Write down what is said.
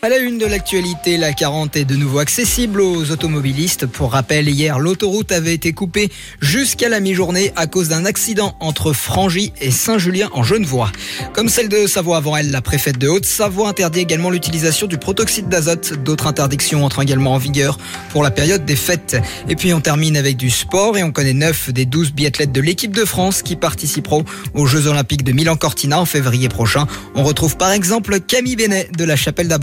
À la une de l'actualité, la 40 est de nouveau accessible aux automobilistes. Pour rappel, hier, l'autoroute avait été coupée jusqu'à la mi-journée à cause d'un accident entre Frangy et Saint-Julien en Genevois. Comme celle de Savoie avant elle, la préfète de Haute-Savoie interdit également l'utilisation du protoxyde d'azote. D'autres interdictions entrent également en vigueur pour la période des fêtes. Et puis on termine avec du sport et on connaît 9 des 12 biathlètes de l'équipe de France qui participeront aux Jeux Olympiques de Milan-Cortina en février prochain. On retrouve par exemple Camille Benet de la Chapelle d'Abondance.